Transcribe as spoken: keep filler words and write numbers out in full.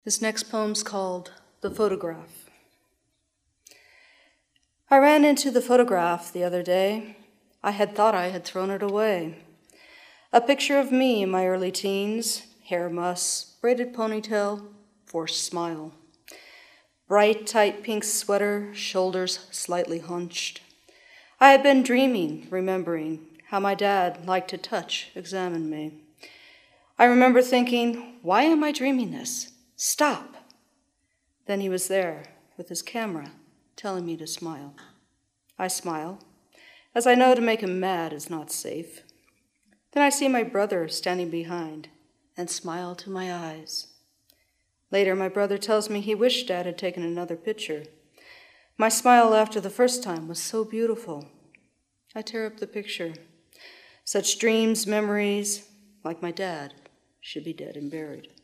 This next poem's called The Photograph. I ran into the photograph the other day. I had thought I had thrown it away. A picture of me in my early teens, hair muss, braided ponytail, forced smile. Bright, tight pink sweater, shoulders slightly hunched. I had been dreaming, remembering how my dad liked to touch, examine me. I remember thinking, why am I dreaming this? Stop. Then he was there with his camera, telling me to smile. I smile, as I know to make him mad is not safe. Then I see my brother standing behind and smile to my eyes. Later, my brother tells me he wished Dad had taken another picture. My smile after the first time was so beautiful. I tear up the picture. Such dreams, memories, like my dad, should be dead and buried.